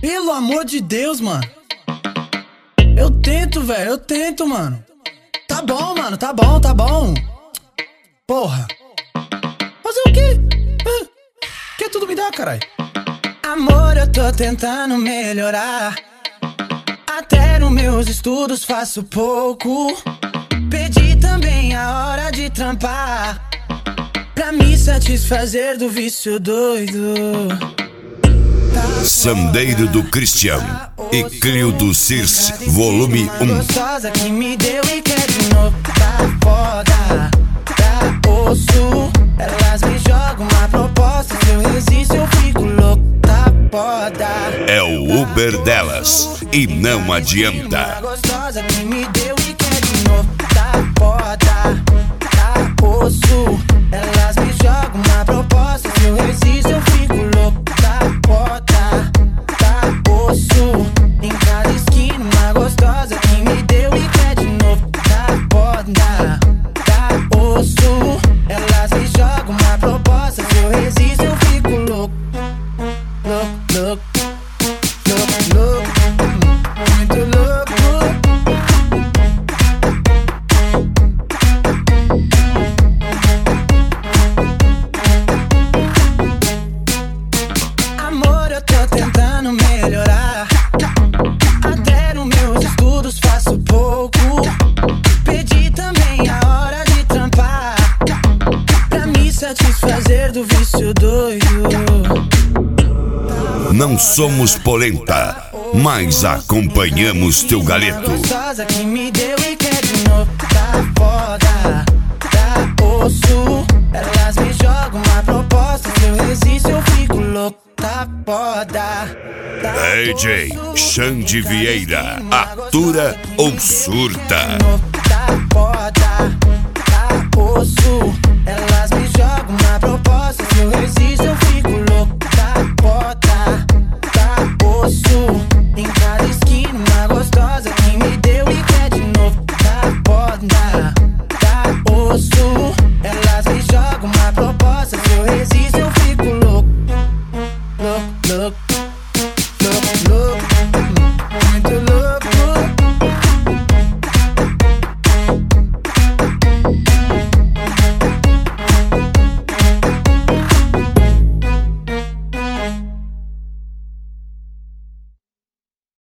Pelo amor de Deus, mano. Eu tento, velho, eu tento, mano. Tá bom, mano, tá bom, tá bom. Porra. Fazer o quê? Quer tudo me dar, caralho? Amor, eu tô tentando melhorar. Até nos meus estudos faço pouco. Pedi também a hora de trampar, pra me satisfazer do vício doido. Sandeiro do Cristian e Crio do Circe, volume 1. Gostosa que me deu e quer de novo. Tá foda, tá osso. Elas me jogam uma proposta. Se eu resisto eu fico louco. Tá foda. É o Uber delas e não adianta. Gostosa que me deu e quer de novo. Tá foda, tá osso. Elas me jogam uma proposta. Se eu resisto eu fico louco. Tá foda, tá osso. Em cada esquina uma gostosa que me deu e quer de novo. Tá foda, tá osso. Elas me jogam uma proposta. Se eu resisto eu fico louco. Louco, louco, louco, louco. Muito louco. Amor, eu tô tentando melhorar. Até nos meus estudos faço pouco. Pedi também a hora de trampar, pra me satisfazer do vício doido. Não somos polenta, mas acompanhamos teu galeto. Gostosa que me deu e quer de novo. Tá foda, tá osso. Elas me jogam uma proposta. Se eu resisto eu fico louco. Tá foda, tá DJ Xande Vieira, atura ou surta? Tá foda, tá osso. Elas me jogam